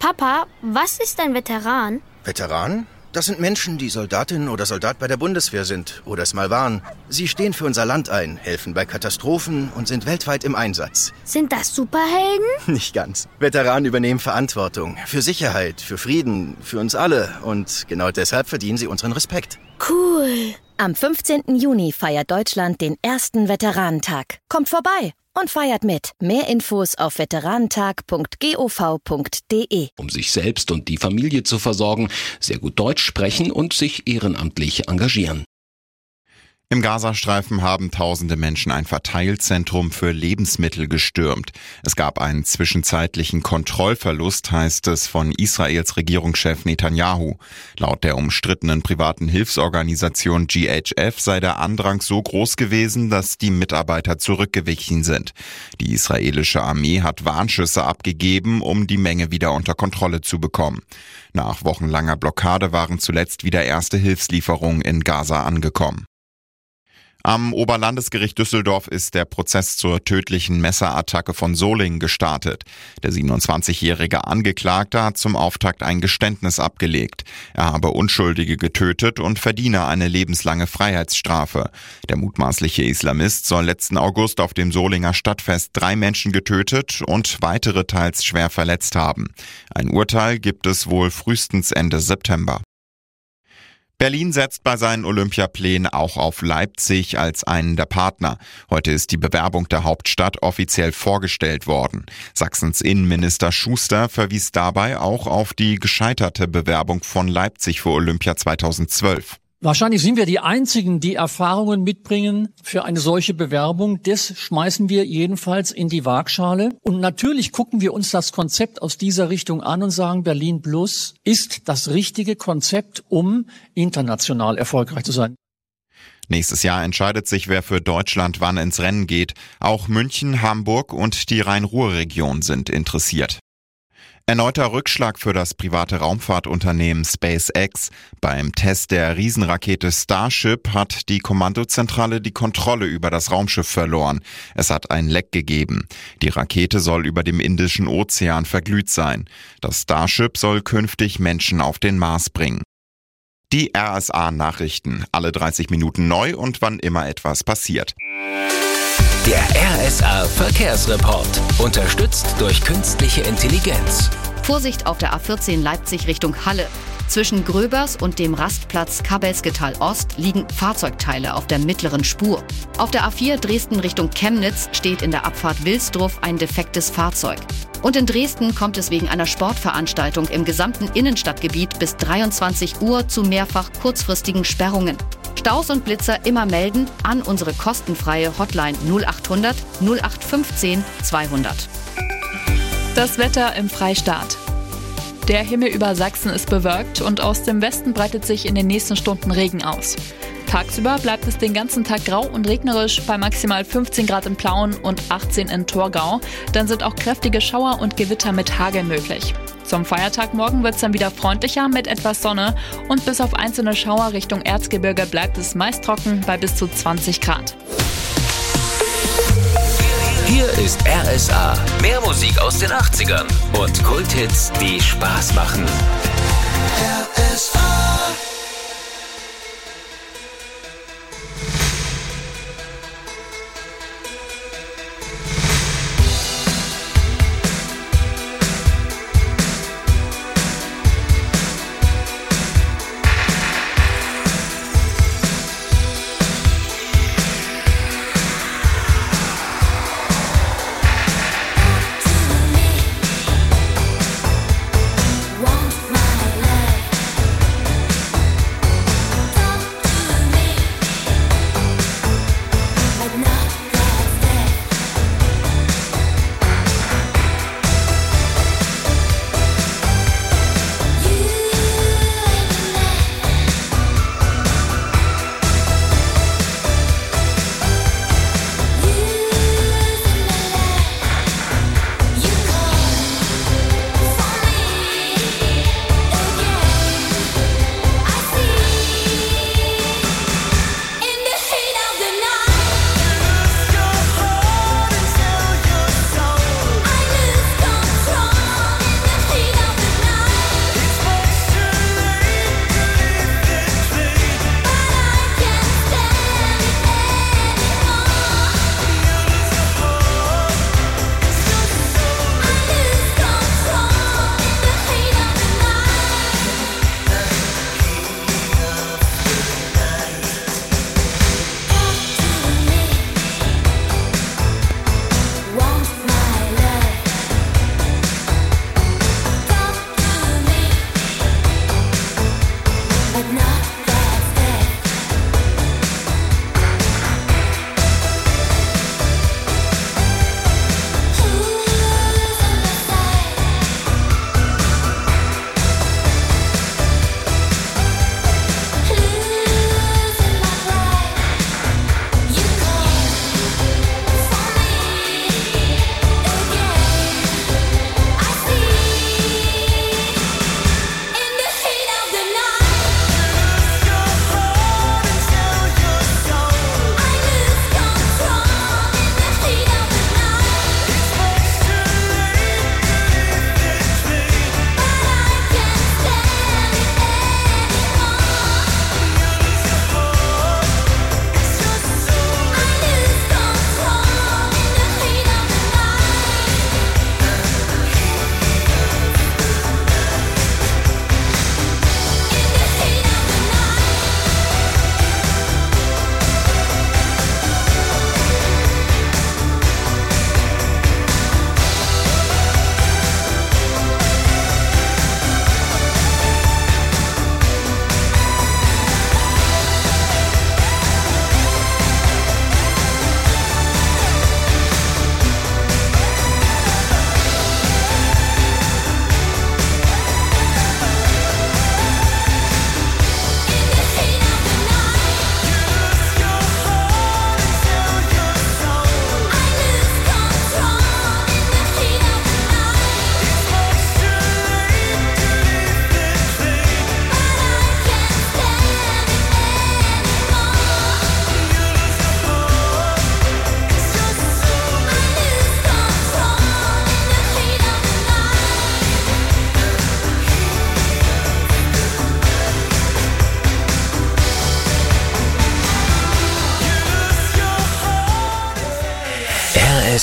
Papa, was ist ein Veteran? Veteran? Das sind Menschen, die Soldatin oder Soldat bei der Bundeswehr sind oder es mal waren. Sie stehen für unser Land ein, helfen bei Katastrophen und sind weltweit im Einsatz. Sind das Superhelden? Nicht ganz. Veteranen übernehmen Verantwortung für Sicherheit, für Frieden, für uns alle. Und genau deshalb verdienen sie unseren Respekt. Cool. Am 15. Juni feiert Deutschland den ersten Veteranentag. Kommt vorbei und feiert mit. Mehr Infos auf veteranentag.gov.de. Um sich selbst und die Familie zu versorgen, sehr gut Deutsch sprechen und sich ehrenamtlich engagieren. Im Gazastreifen haben tausende Menschen ein Verteilzentrum für Lebensmittel gestürmt. Es gab einen zwischenzeitlichen Kontrollverlust, heißt es von Israels Regierungschef Netanyahu. Laut der umstrittenen privaten Hilfsorganisation GHF sei der Andrang so groß gewesen, dass die Mitarbeiter zurückgewichen sind. Die israelische Armee hat Warnschüsse abgegeben, um die Menge wieder unter Kontrolle zu bekommen. Nach wochenlanger Blockade waren zuletzt wieder erste Hilfslieferungen in Gaza angekommen. Am Oberlandesgericht Düsseldorf ist der Prozess zur tödlichen Messerattacke von Solingen gestartet. Der 27-jährige Angeklagte hat zum Auftakt ein Geständnis abgelegt. Er habe Unschuldige getötet und verdiene eine lebenslange Freiheitsstrafe. Der mutmaßliche Islamist soll letzten August auf dem Solinger Stadtfest 3 Menschen getötet und weitere teils schwer verletzt haben. Ein Urteil gibt es wohl frühestens Ende September. Berlin setzt bei seinen Olympiaplänen auch auf Leipzig als einen der Partner. Heute ist die Bewerbung der Hauptstadt offiziell vorgestellt worden. Sachsens Innenminister Schuster verwies dabei auch auf die gescheiterte Bewerbung von Leipzig für Olympia 2012. Wahrscheinlich sind wir die Einzigen, die Erfahrungen mitbringen für eine solche Bewerbung. Das schmeißen wir jedenfalls in die Waagschale. Und natürlich gucken wir uns das Konzept aus dieser Richtung an und sagen, Berlin Plus ist das richtige Konzept, um international erfolgreich zu sein. Nächstes Jahr entscheidet sich, wer für Deutschland wann ins Rennen geht. Auch München, Hamburg und die Rhein-Ruhr-Region sind interessiert. Erneuter Rückschlag für das private Raumfahrtunternehmen SpaceX. Beim Test der Riesenrakete Starship hat die Kommandozentrale die Kontrolle über das Raumschiff verloren. Es hat ein Leck gegeben. Die Rakete soll über dem Indischen Ozean verglüht sein. Das Starship soll künftig Menschen auf den Mars bringen. Die RSA-Nachrichten. Alle 30 Minuten neu und wann immer etwas passiert. Der RSA-Verkehrsreport. Unterstützt durch künstliche Intelligenz. Vorsicht auf der A14 Leipzig Richtung Halle. Zwischen Gröbers und dem Rastplatz Kabelsgetal Ost liegen Fahrzeugteile auf der mittleren Spur. Auf der A4 Dresden Richtung Chemnitz steht in der Abfahrt Wilsdruff ein defektes Fahrzeug. Und in Dresden kommt es wegen einer Sportveranstaltung im gesamten Innenstadtgebiet bis 23 Uhr zu mehrfach kurzfristigen Sperrungen. Staus und Blitzer immer melden an unsere kostenfreie Hotline 0800 0815 200. Das Wetter im Freistaat. Der Himmel über Sachsen ist bewölkt und aus dem Westen breitet sich in den nächsten Stunden Regen aus. Tagsüber bleibt es den ganzen Tag grau und regnerisch bei maximal 15 Grad in Plauen und 18 in Torgau. Dann sind auch kräftige Schauer und Gewitter mit Hagel möglich. Zum Feiertag morgen wird es dann wieder freundlicher mit etwas Sonne und bis auf einzelne Schauer Richtung Erzgebirge bleibt es meist trocken bei bis zu 20 Grad. Hier ist RSA. Mehr Musik aus den 80ern und Kulthits, die Spaß machen. RSA.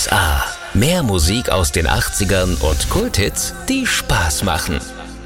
RSA. Mehr Musik aus den 80ern und Kulthits, die Spaß machen.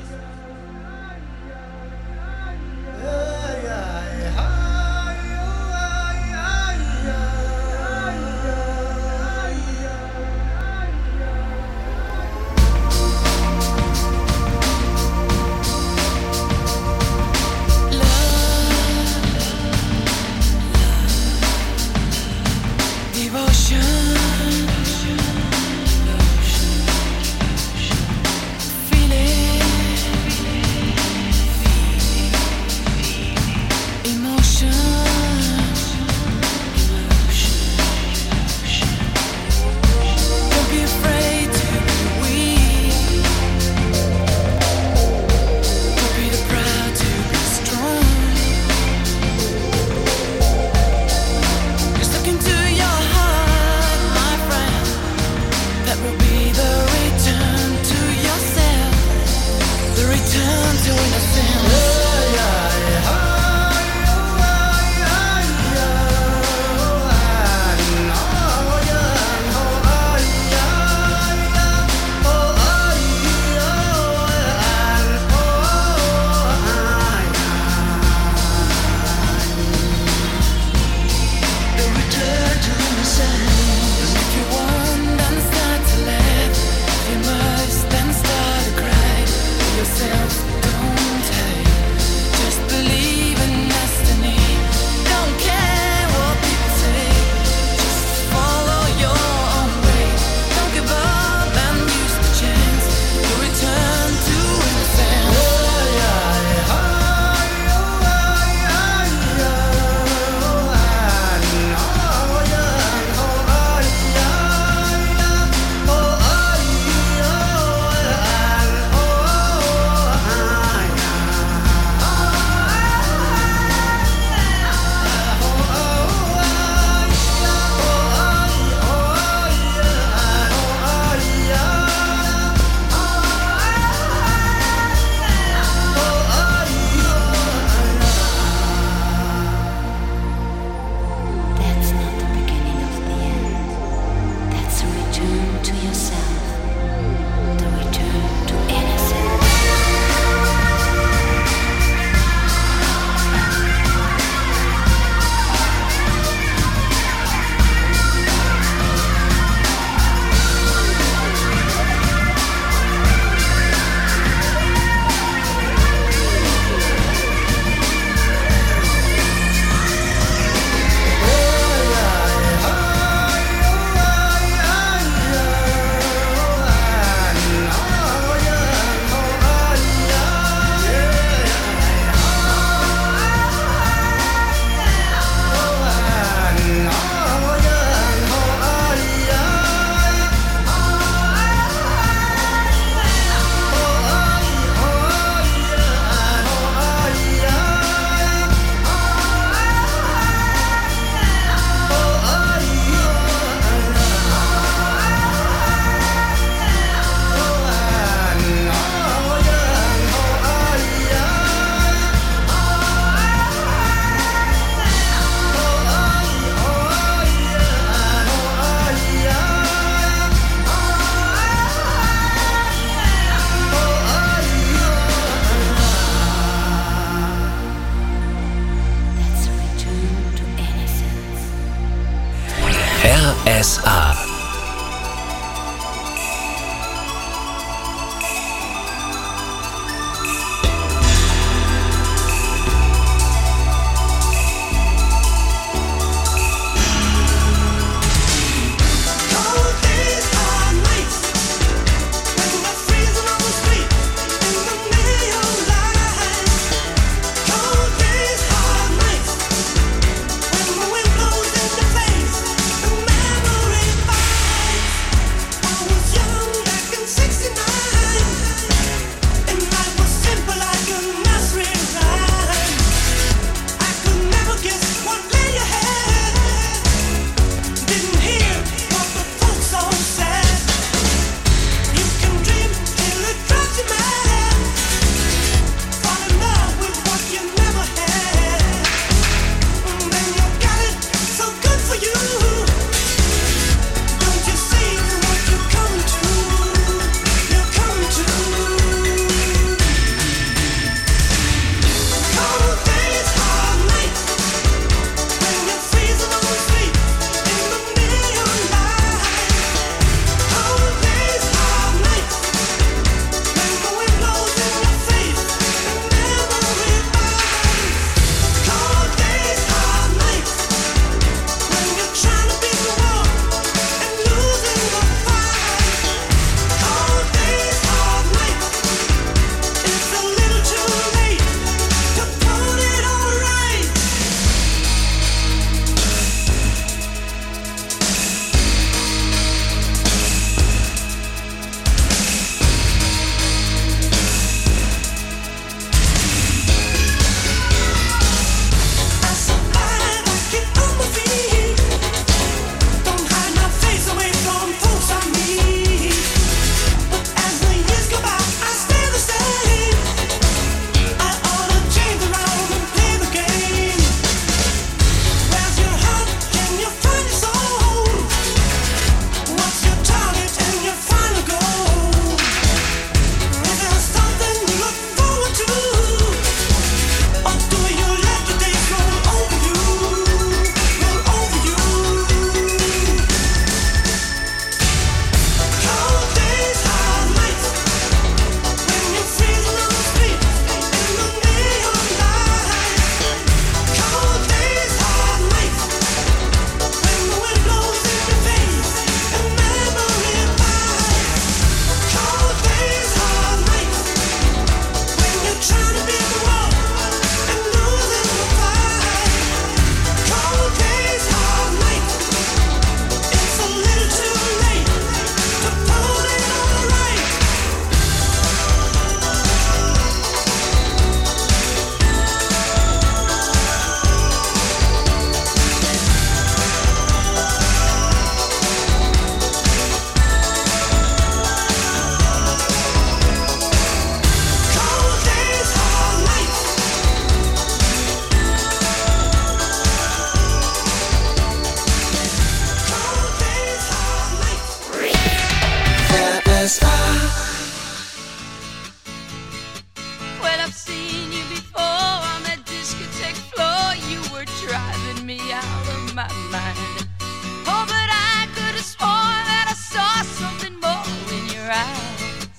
RSA. Memory I've seen you before on that discotheque floor. You were driving me out of my mind. Oh, but I could have sworn that I saw something more in your eyes.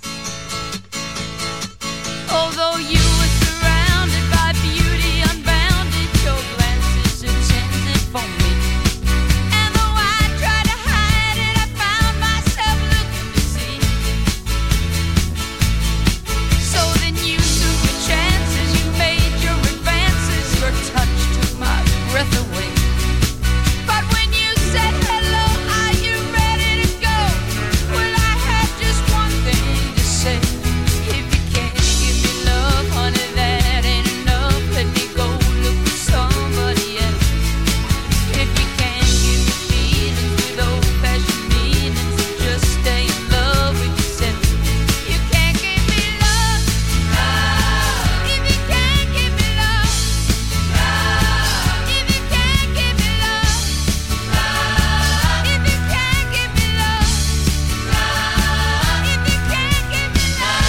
Although you were surrounded by beauty unbounded, your glances intended for me. And though I tried to hide it, I found myself looking to see. So then you took the chances, you made your advances, your touch took my breath away. But when you said hello, are you ready to go? Well, I have just one thing to say. If you can't give me love, honey, that ain't enough. Let me go look for somebody else. If you can't give me feelings with old-fashioned meanings, just stay in love with yourself. You can't give me love, if you can't give me love, if you can't give me love, if you can't give me love, if you can't give me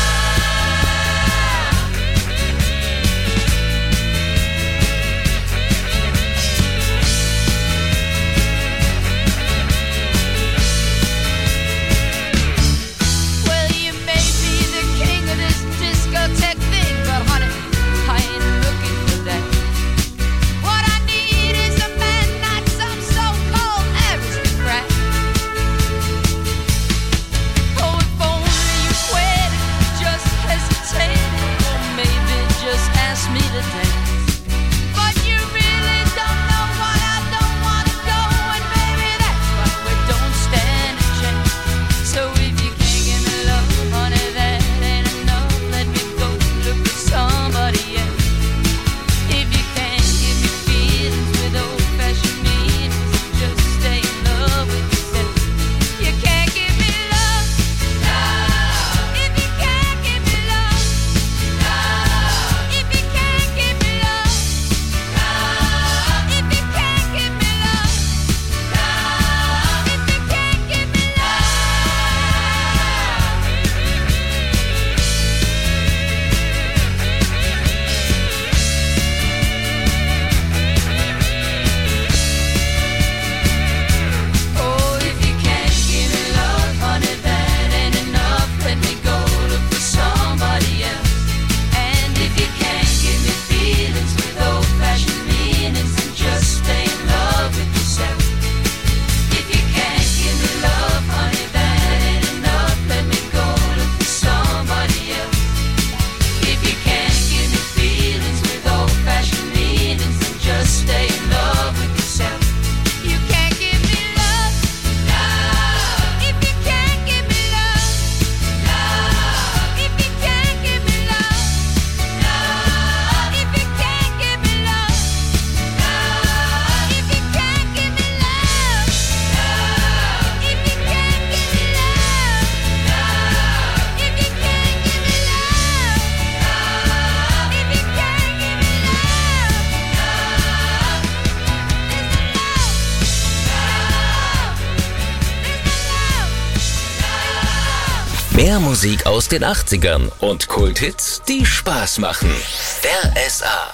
Well, you may be the king of this discotheque thing, but honey, I ain't looking for that. What I need is a man, not some so-called aristocrat. Oh, if only you quit, just hesitated, or maybe just ask me to dance. But you really don't know why I don't want to go, and baby, that's why we don't stand a chance. So if you can't give me love, honey, that ain't enough. Let me go look for somebody else. If you can't give me feelings with old-fashioned meanings, just stay in love with yourself. You can't give me love, if you can't give me love, if you can't give me love, if you can't give me love, if you can't give me Oh, if you can't give me love, honey, that ain't enough. Let me go look for somebody else. And if you can't give me feelings with old-fashioned meanings, then just stay in love with yourself. If you can't give me love, honey, that ain't enough. Let me go look for somebody else. If you can't give me feelings with old-fashioned meanings, then just stay in love with yourself. You can't give me love, if you can't give me love, if you can't give me love, if you can't give me love, if you can't give me love, if you can't give me love, if you can't give me love, if you can't give me Mehr Musik aus den 80ern und Kulthits, die Spaß machen. RSA.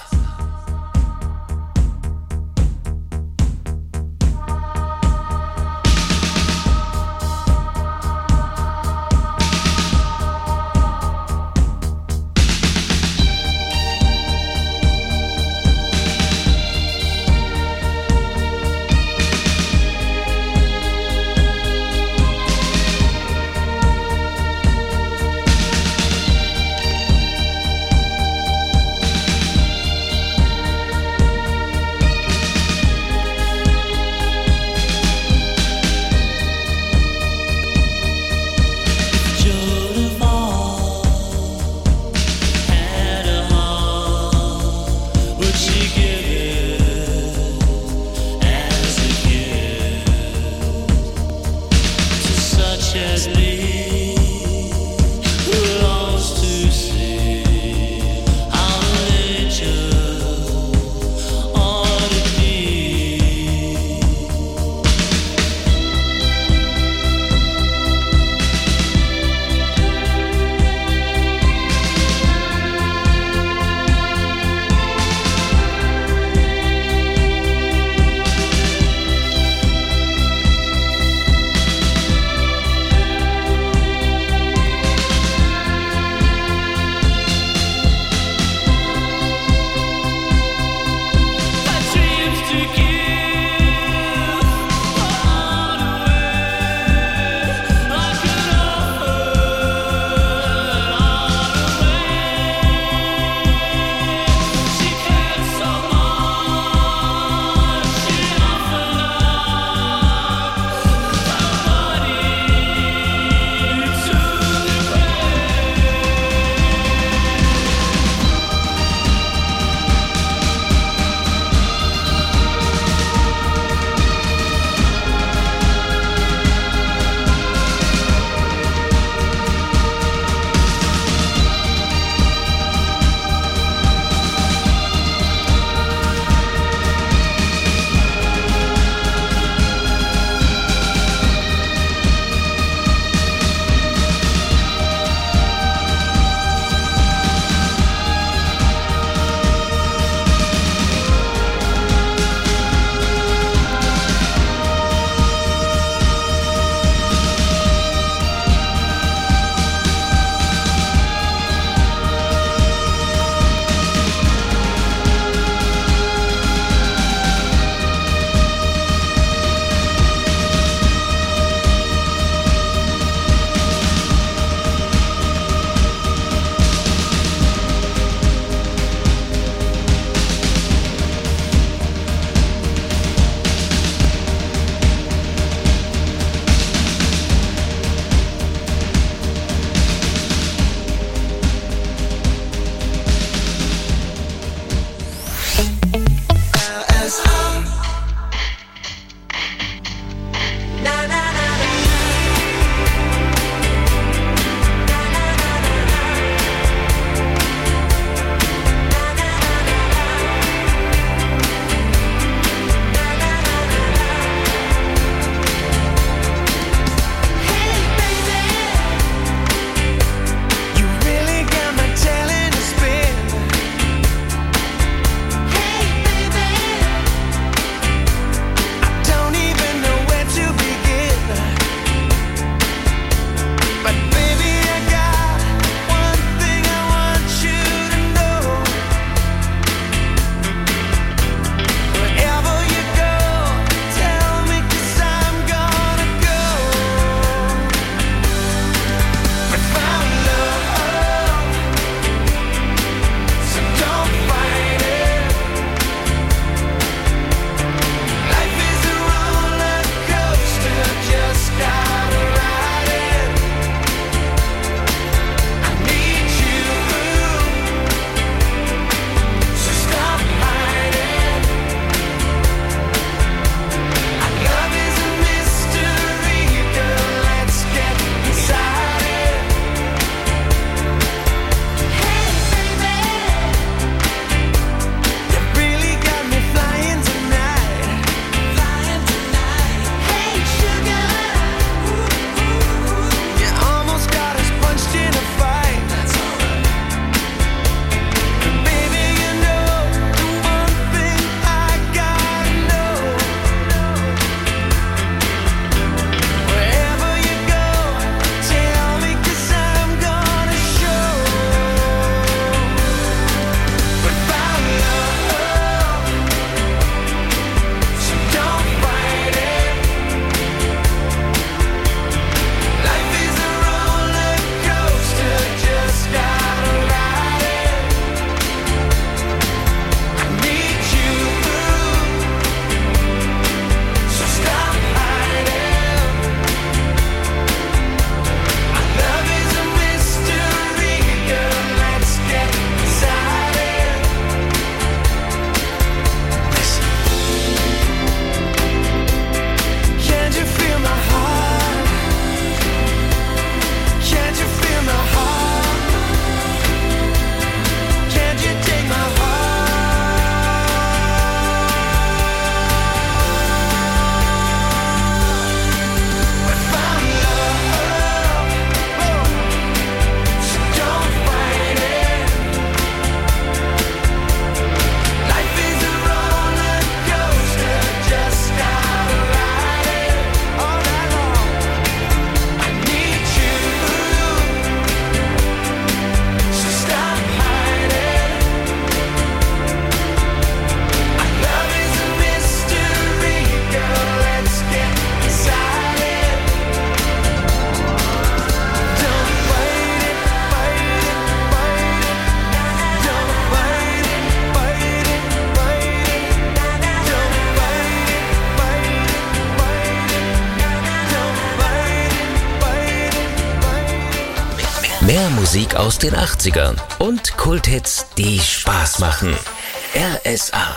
Mehr Musik aus den 80ern und Kulthits, die Spaß machen. RSA.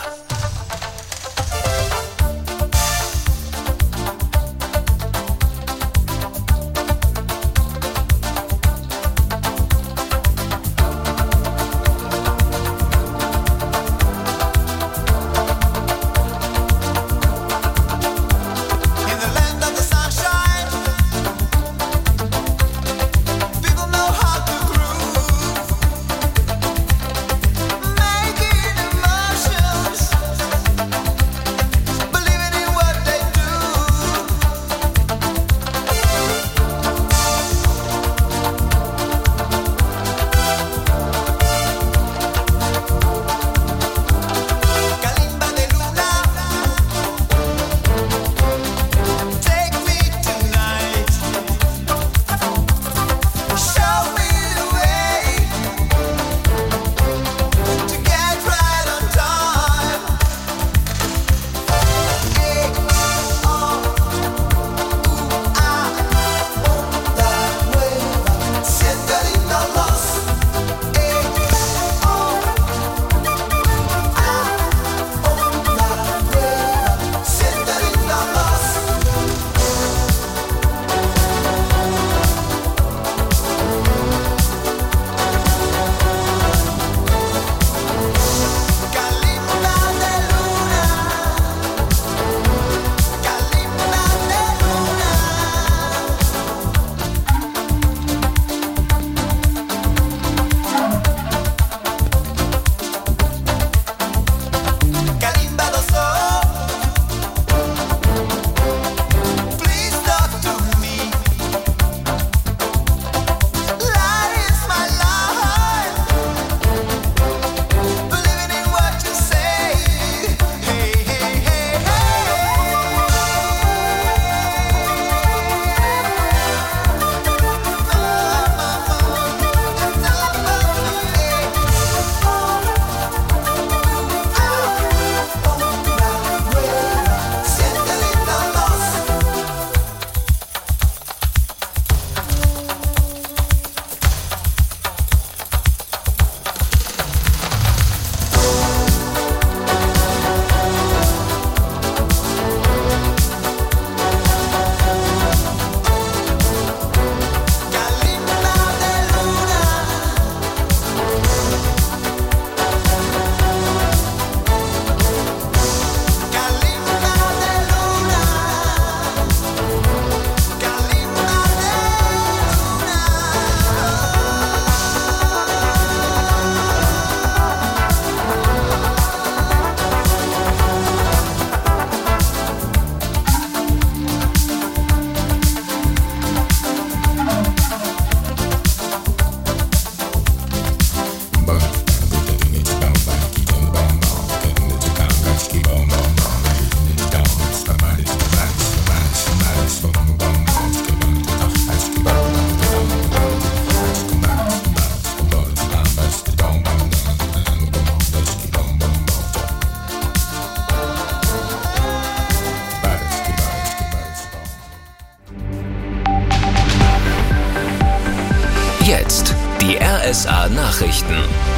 Jetzt die RSA-Nachrichten.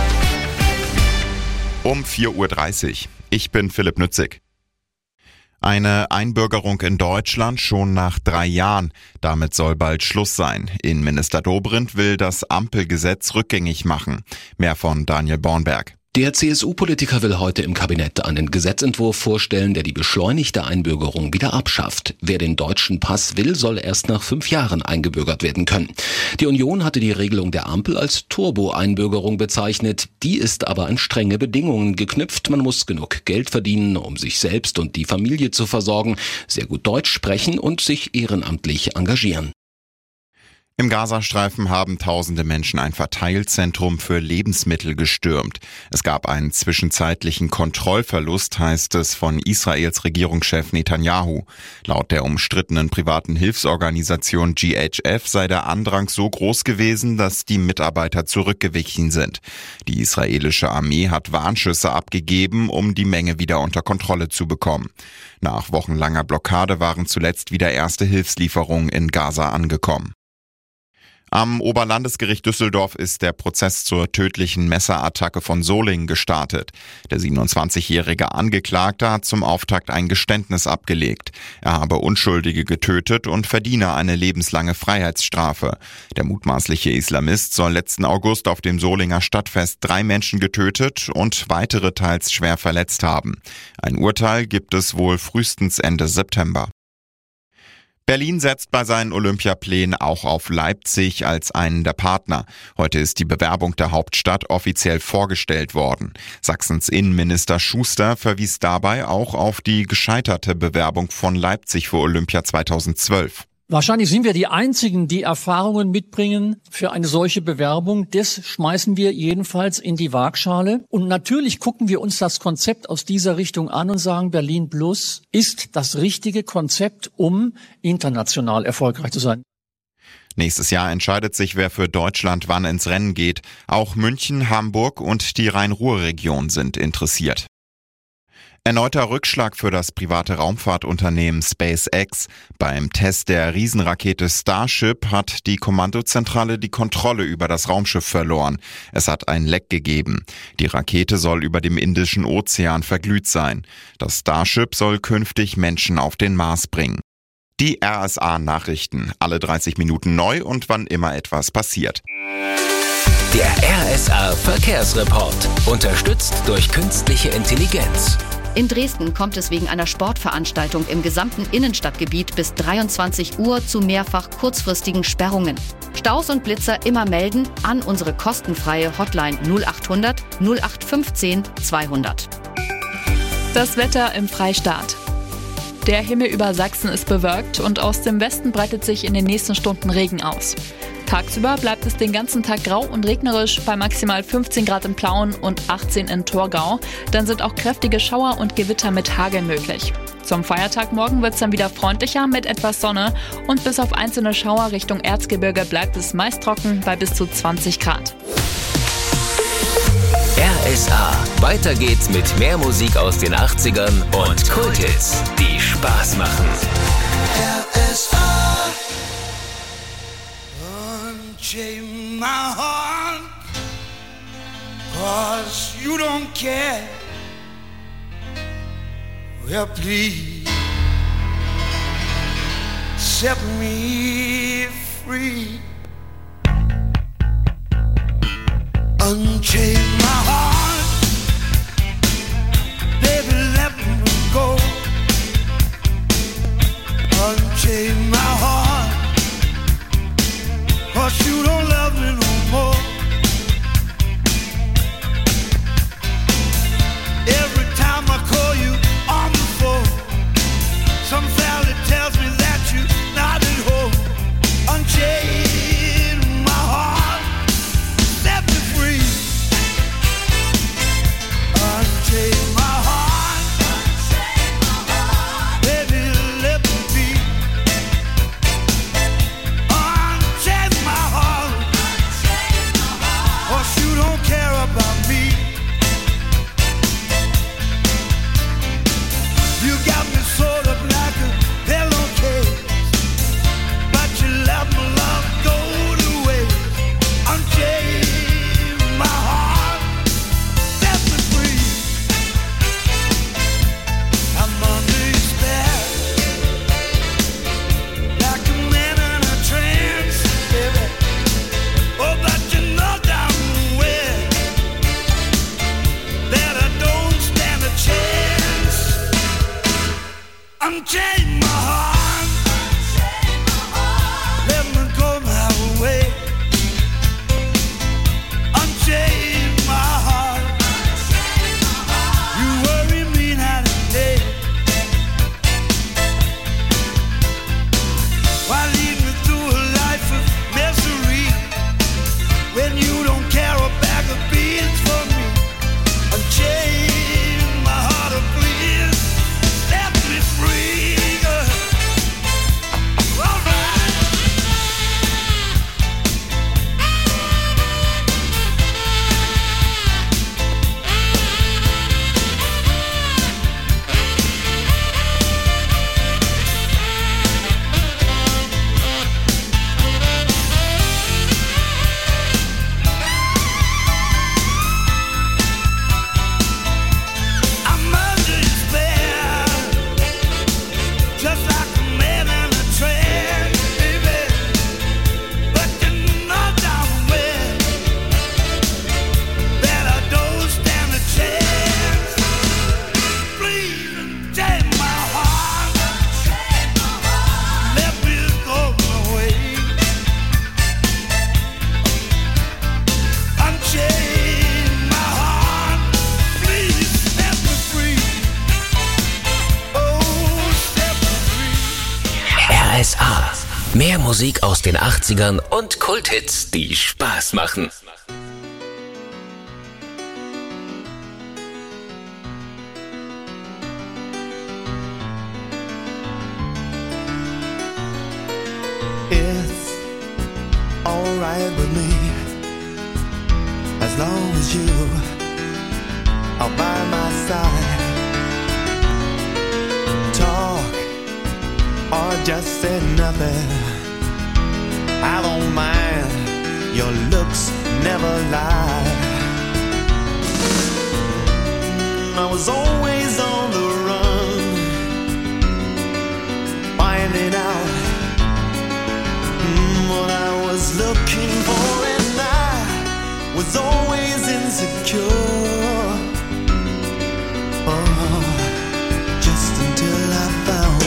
Um 4:30 Uhr. Ich bin Philipp Nützig. Eine Einbürgerung in Deutschland schon nach 3 Jahren. Damit soll bald Schluss sein. Innenminister Dobrindt will das Ampelgesetz rückgängig machen. Mehr von Daniel Bornberg. Der CSU-Politiker will heute im Kabinett einen Gesetzentwurf vorstellen, der die beschleunigte Einbürgerung wieder abschafft. Wer den deutschen Pass will, soll erst nach 5 Jahren eingebürgert werden können. Die Union hatte die Regelung der Ampel als Turbo-Einbürgerung bezeichnet. Die ist aber an strenge Bedingungen geknüpft. Man muss genug Geld verdienen, um sich selbst und die Familie zu versorgen, sehr gut Deutsch sprechen und sich ehrenamtlich engagieren. Im Gazastreifen haben tausende Menschen ein Verteilzentrum für Lebensmittel gestürmt. Es gab einen zwischenzeitlichen Kontrollverlust, heißt es von Israels Regierungschef Netanyahu. Laut der umstrittenen privaten Hilfsorganisation GHF sei der Andrang so groß gewesen, dass die Mitarbeiter zurückgewichen sind. Die israelische Armee hat Warnschüsse abgegeben, um die Menge wieder unter Kontrolle zu bekommen. Nach wochenlanger Blockade waren zuletzt wieder erste Hilfslieferungen in Gaza angekommen. Am Oberlandesgericht Düsseldorf ist der Prozess zur tödlichen Messerattacke von Solingen gestartet. Der 27-jährige Angeklagte hat zum Auftakt ein Geständnis abgelegt. Er habe Unschuldige getötet und verdiene eine lebenslange Freiheitsstrafe. Der mutmaßliche Islamist soll letzten August auf dem Solinger Stadtfest 3 Menschen getötet und weitere teils schwer verletzt haben. Ein Urteil gibt es wohl frühestens Ende September. Berlin setzt bei seinen Olympiaplänen auch auf Leipzig als einen der Partner. Heute ist die Bewerbung der Hauptstadt offiziell vorgestellt worden. Sachsens Innenminister Schuster verwies dabei auch auf die gescheiterte Bewerbung von Leipzig für Olympia 2012. Wahrscheinlich sind wir die Einzigen, die Erfahrungen mitbringen für eine solche Bewerbung. Das schmeißen wir jedenfalls in die Waagschale. Und natürlich gucken wir uns das Konzept aus dieser Richtung an und sagen, Berlin Plus ist das richtige Konzept, um international erfolgreich zu sein. Nächstes Jahr entscheidet sich, wer für Deutschland wann ins Rennen geht. Auch München, Hamburg und die Rhein-Ruhr-Region sind interessiert. Erneuter Rückschlag für das private Raumfahrtunternehmen SpaceX. Beim Test der Riesenrakete Starship hat die Kommandozentrale die Kontrolle über das Raumschiff verloren. Es hat ein Leck gegeben. Die Rakete soll über dem Indischen Ozean verglüht sein. Das Starship soll künftig Menschen auf den Mars bringen. Die RSA-Nachrichten. Alle 30 Minuten neu und wann immer etwas passiert. Der RSA-Verkehrsreport. Unterstützt durch künstliche Intelligenz. In Dresden kommt es wegen einer Sportveranstaltung im gesamten Innenstadtgebiet bis 23 Uhr zu mehrfach kurzfristigen Sperrungen. Staus und Blitzer immer melden an unsere kostenfreie Hotline 0800 0815 200. Das Wetter im Freistaat. Der Himmel über Sachsen ist bewölkt und aus dem Westen breitet sich in den nächsten Stunden Regen aus. Tagsüber bleibt es den ganzen Tag grau und regnerisch bei maximal 15 Grad in Plauen und 18 in Torgau. Dann sind auch kräftige Schauer und Gewitter mit Hagel möglich. Zum Feiertag morgen wird es dann wieder freundlicher mit etwas Sonne und bis auf einzelne Schauer Richtung Erzgebirge bleibt es meist trocken bei bis zu 20 Grad. RSA. Weiter geht's mit mehr Musik aus den 80ern und Kulthits, die Spaß machen. RSA. Unchain my heart, 'cause you don't care. Well, please set me free. Unchain my heart, baby, let me go. Unchain my heart, 'cause you don't love me no more. Every time I call you on the phone, some valley tells me that you're not at home. Unchain my heart, set me free. Mehr Musik aus den 80ern und Kulthits, die Spaß machen. It's alright with me, as long as you are by my side. Talk or just say nothing, I don't mind, your looks never lie. I was always on the run, finding out what I was looking for, and I was always insecure. Oh, just until I found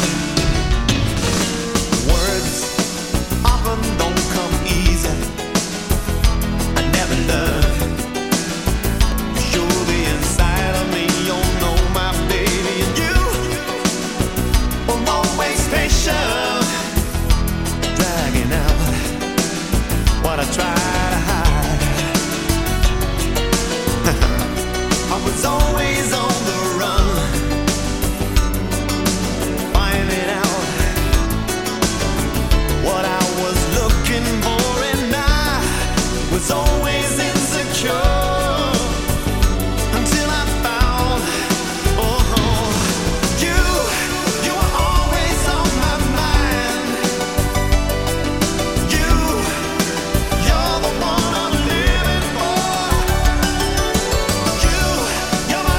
words often don't come easy. I never learned to show the inside of me. You know my baby, and you were always patient, dragging out what I try to hide. I was always on the run, finding out what I was looking for, and I was always insecure until I found, oh, you were always on my mind. You're the one I'm living for. You're my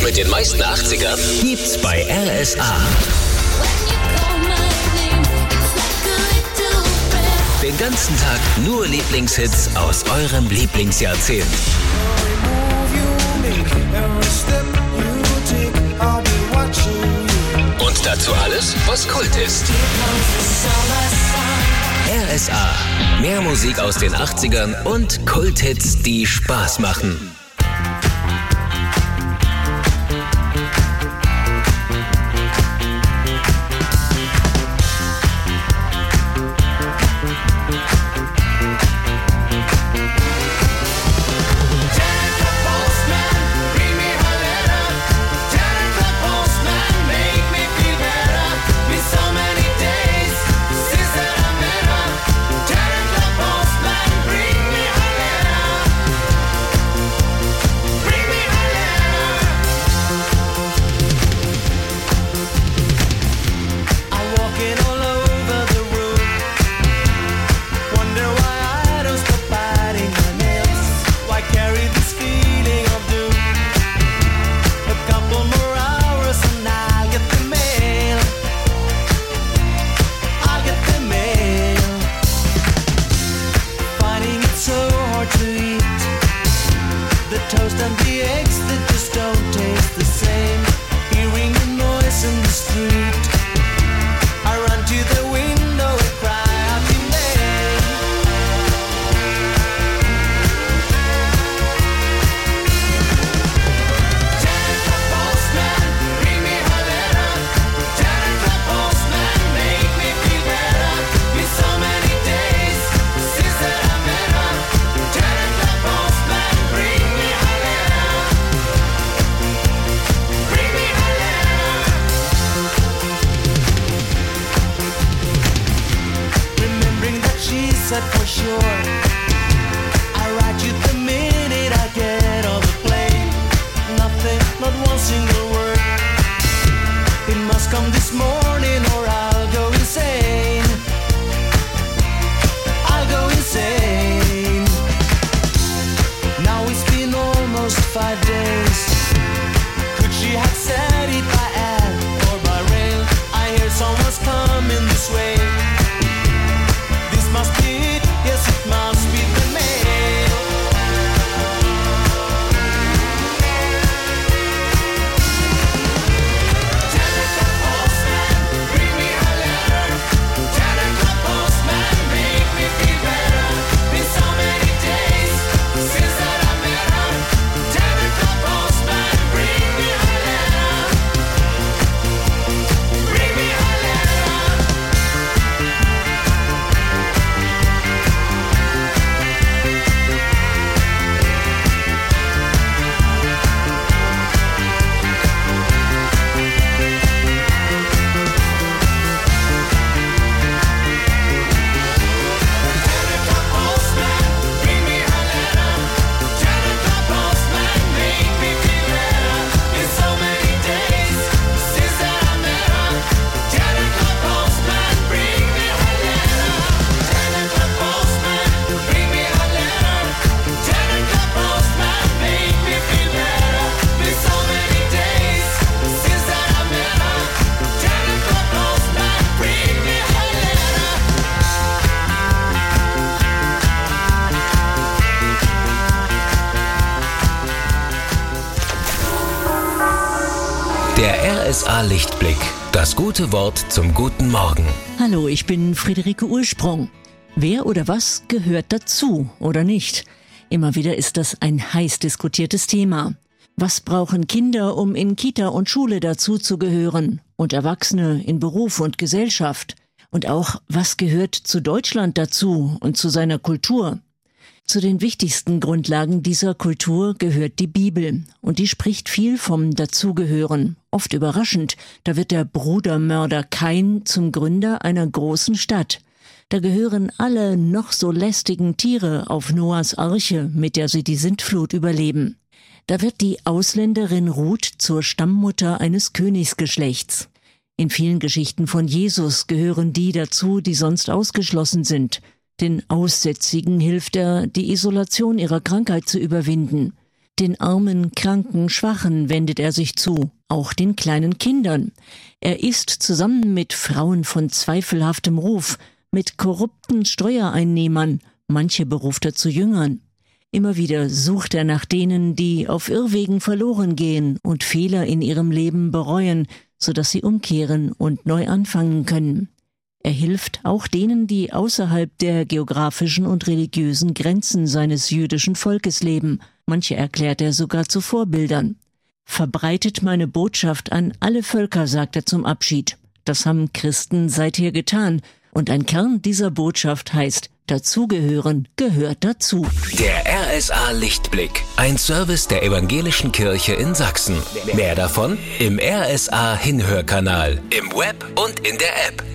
mit den meisten 80ern gibt's bei RSA. Den ganzen Tag nur Lieblingshits aus eurem Lieblingsjahrzehnt. Und dazu alles, was Kult ist. RSA. Mehr Musik aus den 80ern und Kulthits, die Spaß machen. Der RSA-Lichtblick. Das gute Wort zum guten Morgen. Hallo, ich bin Friederike Ursprung. Wer oder was gehört dazu oder nicht? Immer wieder ist das ein heiß diskutiertes Thema. Was brauchen Kinder, um in Kita und Schule dazu zu gehören? Und Erwachsene in Beruf und Gesellschaft? Und auch, was gehört zu Deutschland dazu und zu seiner Kultur? Zu den wichtigsten Grundlagen dieser Kultur gehört die Bibel. Und die spricht viel vom Dazugehören. Oft überraschend, da wird der Brudermörder Kain zum Gründer einer großen Stadt. Da gehören alle noch so lästigen Tiere auf Noahs Arche, mit der sie die Sintflut überleben. Da wird die Ausländerin Ruth zur Stammmutter eines Königsgeschlechts. In vielen Geschichten von Jesus gehören die dazu, die sonst ausgeschlossen sind. Den Aussätzigen hilft er, die Isolation ihrer Krankheit zu überwinden. Den Armen, Kranken, Schwachen wendet er sich zu, auch den kleinen Kindern. Er ist zusammen mit Frauen von zweifelhaftem Ruf, mit korrupten Steuereinnehmern, manche beruft er zu Jüngern. Immer wieder sucht er nach denen, die auf Irrwegen verloren gehen und Fehler in ihrem Leben bereuen, sodass sie umkehren und neu anfangen können. Er hilft auch denen, die außerhalb der geografischen und religiösen Grenzen seines jüdischen Volkes leben. Manche erklärt er sogar zu Vorbildern. Verbreitet meine Botschaft an alle Völker, sagt er zum Abschied. Das haben Christen seither getan. Und ein Kern dieser Botschaft heißt, dazugehören gehört dazu. Der RSA Lichtblick, ein Service der Evangelischen Kirche in Sachsen. Mehr davon im RSA Hinhörkanal, im Web und in der App.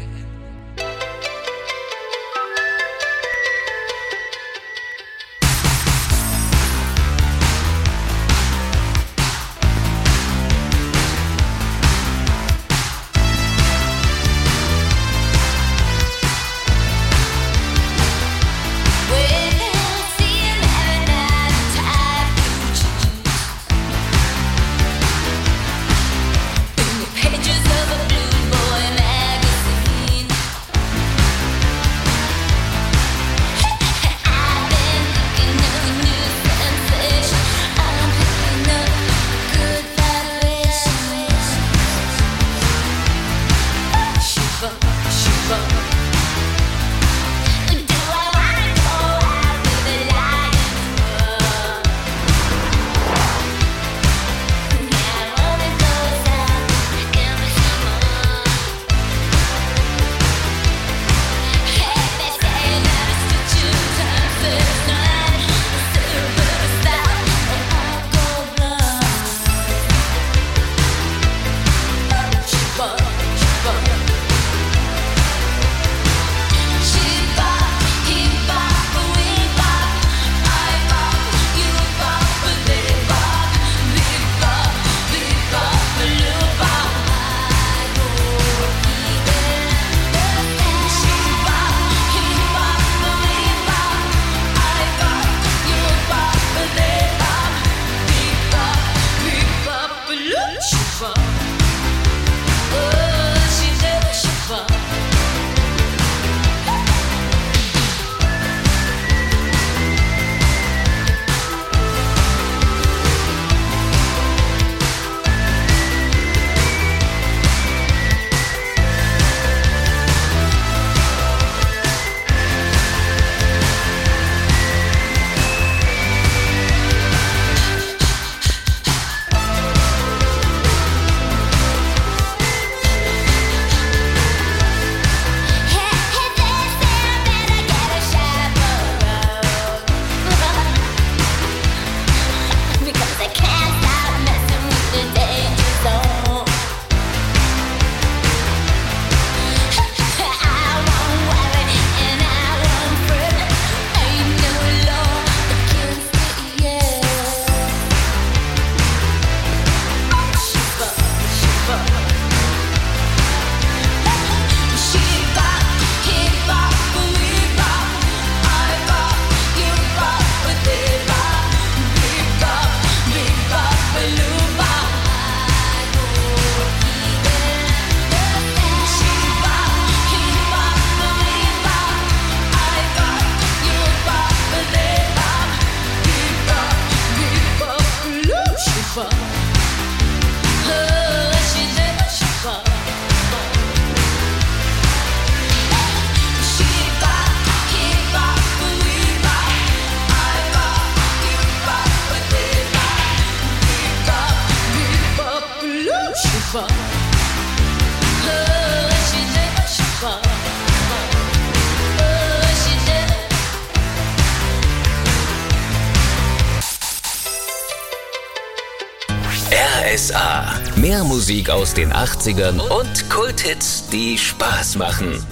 RSA. Mehr Musik aus den 80ern und Kulthits, die Spaß machen.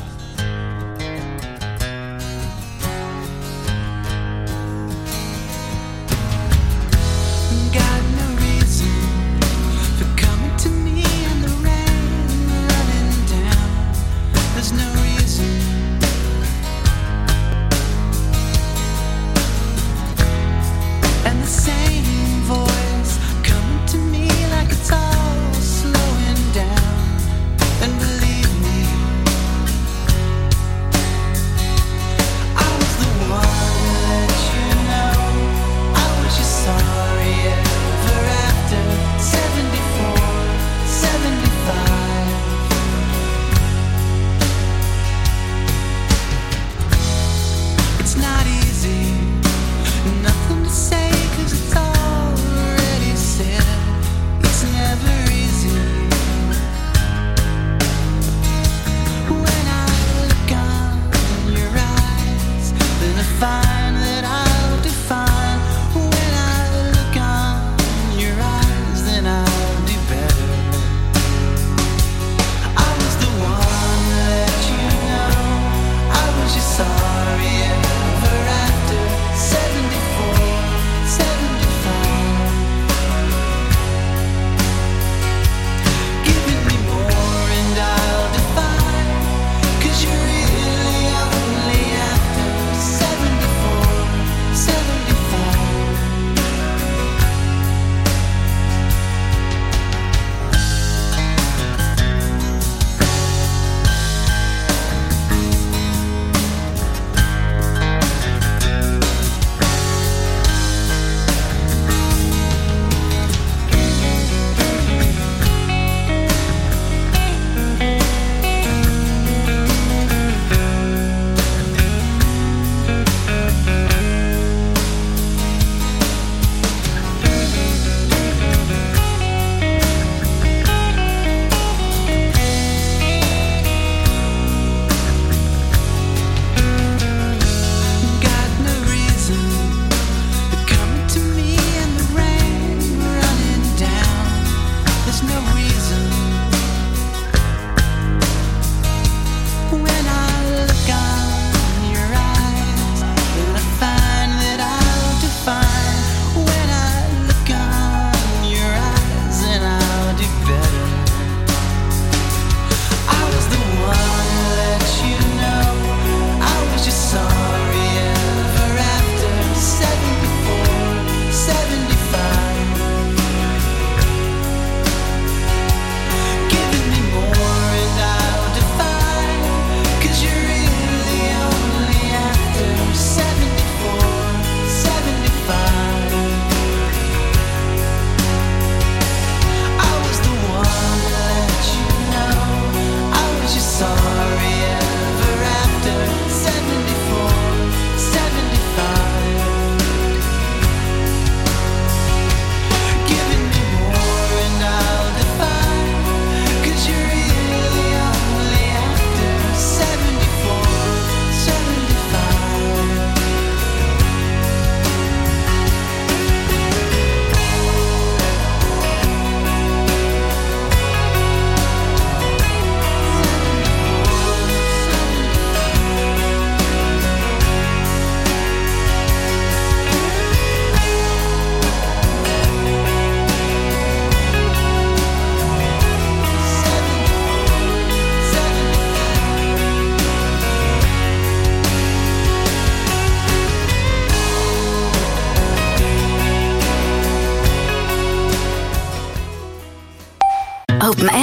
And the same voice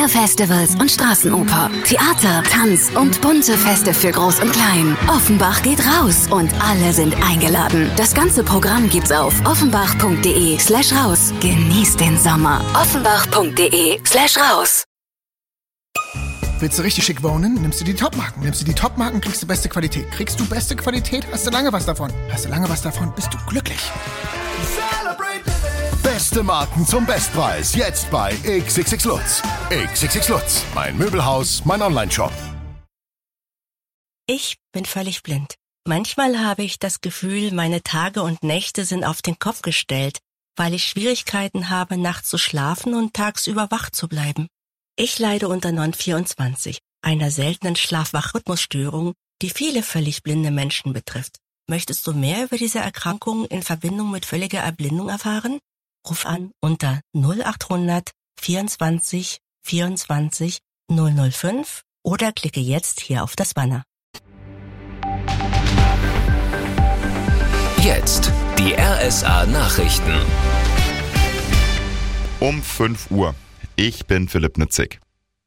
Sommerfestivals und Straßenoper, Theater, Tanz und bunte Feste für Groß und Klein. Offenbach geht raus und alle sind eingeladen. Das ganze Programm gibt's auf offenbach.de/raus. Genießt den Sommer. offenbach.de/raus. Willst du richtig schick wohnen? Nimmst du die Top-Marken. Nimmst du die Top-Marken, kriegst du beste Qualität. Kriegst du beste Qualität, hast du lange was davon. Hast du lange was davon, bist du glücklich. Beste Marken zum Bestpreis. Jetzt bei XXX Lutz. XXX Lutz. Mein Möbelhaus, mein Onlineshop. Ich bin völlig blind. Manchmal habe ich das Gefühl, meine Tage und Nächte sind auf den Kopf gestellt, weil ich Schwierigkeiten habe, nachts zu schlafen und tagsüber wach zu bleiben. Ich leide unter Non-24, einer seltenen Schlaf-Wach-Rhythmusstörung, die viele völlig blinde Menschen betrifft. Möchtest du mehr über diese Erkrankung in Verbindung mit völliger Erblindung erfahren? Ruf an unter 0800 24 24 005 oder klicke jetzt hier auf das Banner. Jetzt die RSA Nachrichten. Um 5 Uhr. Ich bin Philipp Nützig.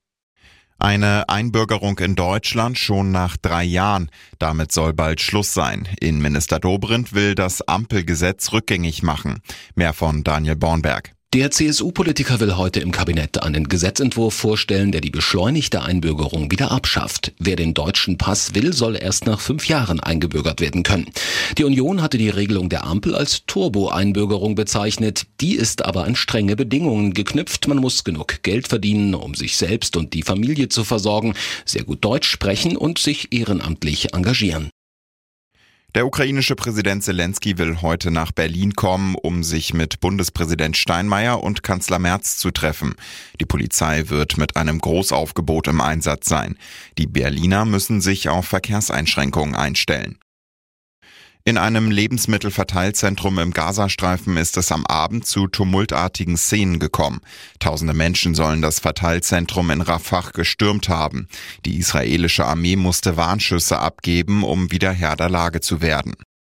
Eine Einbürgerung in Deutschland schon nach 3 Jahren. Damit soll bald Schluss sein. Innenminister Dobrindt will das Ampelgesetz rückgängig machen. Mehr von Daniel Bornberg. Der CSU-Politiker will heute im Kabinett einen Gesetzentwurf vorstellen, der die beschleunigte Einbürgerung wieder abschafft. Wer den deutschen Pass will, soll erst nach 5 Jahren eingebürgert werden können. Die Union hatte die Regelung der Ampel als Turbo-Einbürgerung bezeichnet. Die ist aber an strenge Bedingungen geknüpft. Man muss genug Geld verdienen, um sich selbst und die Familie zu versorgen, sehr gut Deutsch sprechen und sich ehrenamtlich engagieren. Der ukrainische Präsident Zelensky will heute nach Berlin kommen, um sich mit Bundespräsident Steinmeier und Kanzler Merz zu treffen. Die Polizei wird mit einem Großaufgebot im Einsatz sein. Die Berliner müssen sich auf Verkehrseinschränkungen einstellen. In einem Lebensmittelverteilzentrum im Gazastreifen ist es am Abend zu tumultartigen Szenen gekommen. Tausende Menschen sollen das Verteilzentrum in Rafah gestürmt haben. Die israelische Armee musste Warnschüsse abgeben, um wieder Herr der Lage zu werden.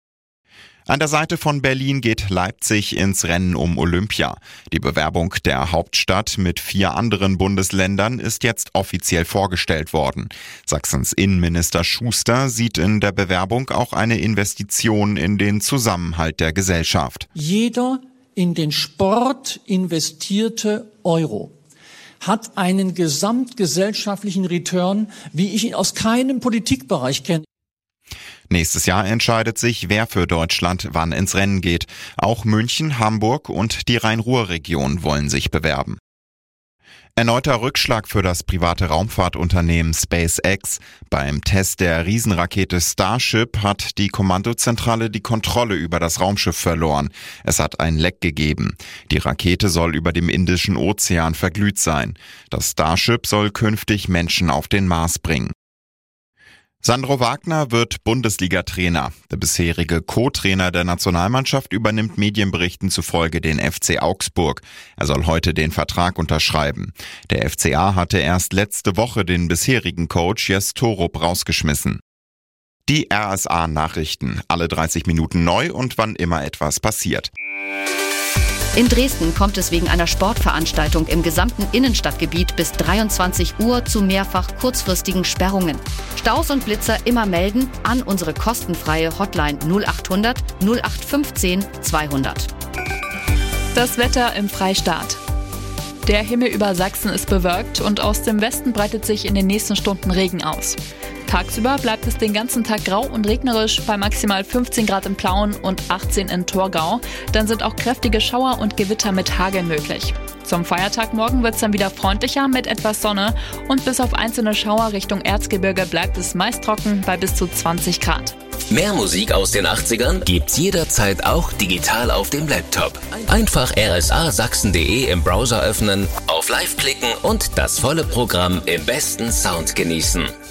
An der Seite von Berlin geht Leipzig ins Rennen um Olympia. Die Bewerbung der Hauptstadt mit 4 anderen Bundesländern ist jetzt offiziell vorgestellt worden. Sachsens Innenminister Schuster sieht in der Bewerbung auch eine Investition in den Zusammenhalt der Gesellschaft. Jeder in den Sport investierte Euro hat einen gesamtgesellschaftlichen Return, wie ich ihn aus keinem Politikbereich kenne. Nächstes Jahr entscheidet sich, wer für Deutschland wann ins Rennen geht. Auch München, Hamburg und die Rhein-Ruhr-Region wollen sich bewerben. Erneuter Rückschlag für das private Raumfahrtunternehmen SpaceX. Beim Test der Riesenrakete Starship hat die Kommandozentrale die Kontrolle über das Raumschiff verloren. Es hat ein Leck gegeben. Die Rakete soll über dem Indischen Ozean verglüht sein. Das Starship soll künftig Menschen auf den Mars bringen. Sandro Wagner wird Bundesliga-Trainer. Der bisherige Co-Trainer der Nationalmannschaft übernimmt Medienberichten zufolge den FC Augsburg. Er soll heute den Vertrag unterschreiben. Der FCA hatte erst letzte Woche den bisherigen Coach Jes Torup rausgeschmissen. Die RSA-Nachrichten. Alle 30 Minuten neu und wann immer etwas passiert. In Dresden kommt es wegen einer Sportveranstaltung im gesamten Innenstadtgebiet bis 23 Uhr zu mehrfach kurzfristigen Sperrungen. Staus und Blitzer immer melden an unsere kostenfreie Hotline 0800 0815 200. Das Wetter im Freistaat. Der Himmel über Sachsen ist bewölkt und aus dem Westen breitet sich in den nächsten Stunden Regen aus. Tagsüber bleibt es den ganzen Tag grau und regnerisch bei maximal 15 Grad in Plauen und 18 in Torgau. Dann sind auch kräftige Schauer und Gewitter mit Hagel möglich. Zum Feiertag morgen wird es dann wieder freundlicher mit etwas Sonne und bis auf einzelne Schauer Richtung Erzgebirge bleibt es meist trocken bei bis zu 20 Grad. Mehr Musik aus den 80ern gibt's jederzeit auch digital auf dem Laptop. Einfach rsasachsen.de im Browser öffnen, auf Live klicken und das volle Programm im besten Sound genießen.